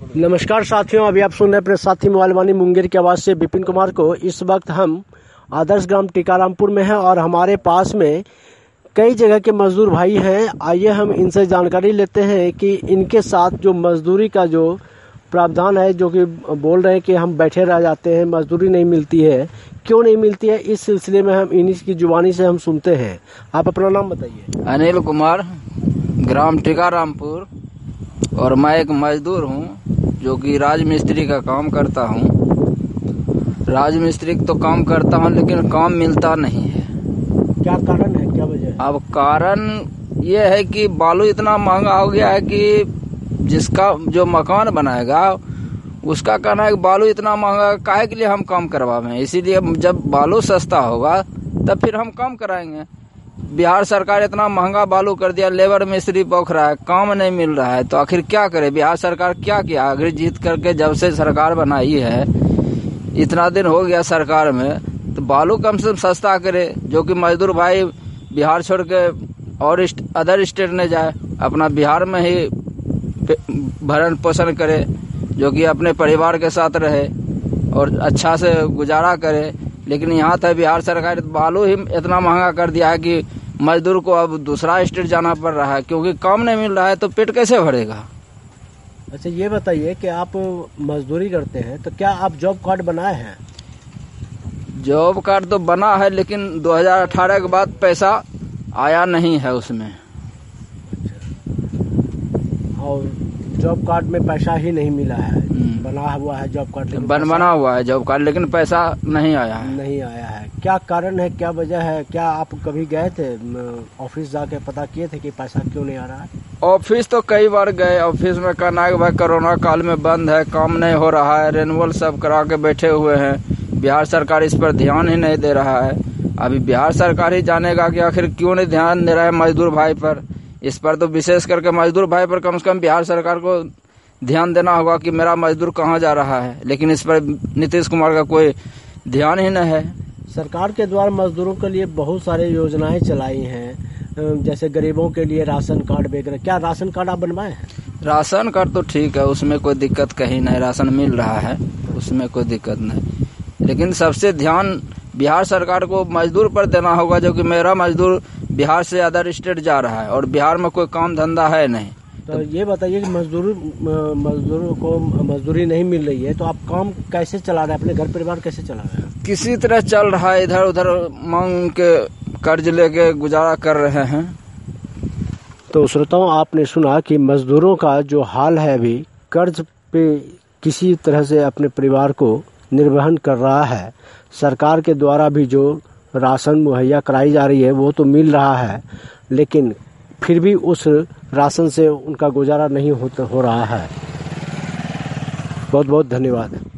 नमस्कार साथियों, अभी आप सुन रहे हैं अपने साथी मोबाइल वाणी मुंगेर की आवाज़ से विपिन कुमार को। इस वक्त हम आदर्श ग्राम टीकारामपुर में हैं और हमारे पास में कई जगह के मजदूर भाई हैं। आइए हम इनसे जानकारी लेते हैं कि इनके साथ जो मजदूरी का जो प्रावधान है, जो कि बोल रहे हैं कि हम बैठे रह जाते हैं, मजदूरी नहीं मिलती है, क्यों नहीं मिलती है, इस सिलसिले में हम इन्हीं की जुबानी से हम सुनते हैं। आप अपना नाम बताइए। अनिल कुमार, ग्राम टीकारामपुर, और मैं एक मजदूर हूँ जो कि राजमिस्त्री का काम करता हूँ। राजमिस्त्री तो काम करता हूँ लेकिन काम मिलता नहीं है। क्या कारण है, क्या वजह है? अब कारण ये है कि बालू इतना महंगा हो गया है कि जिसका जो मकान बनाएगा उसका कहना है कि बालू इतना महंगा काहे के लिए हम काम करवावें। इसीलिए जब बालू सस्ता होगा तब फिर हम काम कराएंगे। बिहार सरकार इतना महंगा बालू कर दिया, लेबर मिस्त्री बौख रहा है, काम नहीं मिल रहा है, तो आखिर क्या करे बिहार सरकार? क्या किया आखिर जीत करके जब से सरकार बनाई है, इतना दिन हो गया सरकार में, तो बालू कम से कम सस्ता करे, जो कि मजदूर भाई बिहार छोड़ के और अदर स्टेट में जाए, अपना बिहार में ही भरण पोषण करे, जो कि अपने परिवार के साथ रहे और अच्छा से गुजारा करे। लेकिन यहाँ था बिहार सरकार बालू ही इतना महंगा कर दिया है कि मजदूर को अब दूसरा स्टेट जाना पड़ रहा है, क्योंकि काम नहीं मिल रहा है तो पेट कैसे भरेगा। अच्छा, ये बताइए कि आप मजदूरी करते हैं तो क्या आप जॉब कार्ड बनाए हैं? जॉब कार्ड तो बना है लेकिन 2018 के बाद पैसा आया नहीं है उसमें। और जॉब कार्ड में पैसा ही नहीं मिला है? बना हुआ है जॉब कार्ड, बना हुआ है जॉब कार्ड, लेकिन पैसा नहीं आया है। नहीं आया है। क्या कारण है, क्या वजह है? क्या आप कभी गए थे ऑफिस जाके पता किए थे कि पैसा क्यों नहीं आ रहा है? ऑफिस तो कई बार गए, ऑफिस में कहना है भाई कोरोना काल में बंद है, काम नहीं हो रहा है, रेनुअल सब करा के बैठे हुए हैं। बिहार सरकार इस पर ध्यान ही नहीं दे रहा है। अभी बिहार सरकार ही जानेगा कि आखिर क्यों नहीं ध्यान दे रहा है मजदूर भाई पर। इस पर तो विशेष करके मजदूर भाई पर कम से कम बिहार सरकार को ध्यान देना होगा कि मेरा मजदूर कहाँ जा रहा है, लेकिन इस पर नीतीश कुमार का कोई ध्यान ही नहीं है। सरकार के द्वारा मजदूरों के लिए बहुत सारे योजनाएं चलाई हैं, जैसे गरीबों के लिए राशन कार्ड वगैरह। क्या राशन कार्ड आप बनवाए हैं? राशन कार्ड तो ठीक है, उसमें कोई दिक्कत कहीं नहीं, राशन मिल रहा है, उसमें कोई दिक्कत नहीं। लेकिन सबसे ध्यान बिहार सरकार को मजदूर पर देना होगा, जो कि मेरा मजदूर बिहार से अदर स्टेट जा रहा है और बिहार में कोई काम धंधा है नहीं। तो ये बताइए कि मजदूरों को मजदूरी नहीं मिल रही है तो आप काम कैसे चला रहे हैं, अपने घर परिवार कैसे चला रहे हैं? किसी तरह चल रहा है, इधर उधर मांग के कर्ज लेके गुजारा कर रहे हैं। तो श्रोताओं, आपने सुना कि मजदूरों का जो हाल है, अभी कर्ज पे किसी तरह से अपने परिवार को निर्वहन कर रहा है। सरकार के द्वारा भी जो राशन मुहैया कराई जा रही है वो तो मिल रहा है, लेकिन फिर भी उस राशन से उनका गुजारा नहीं हो रहा है। बहुत बहुत धन्यवाद।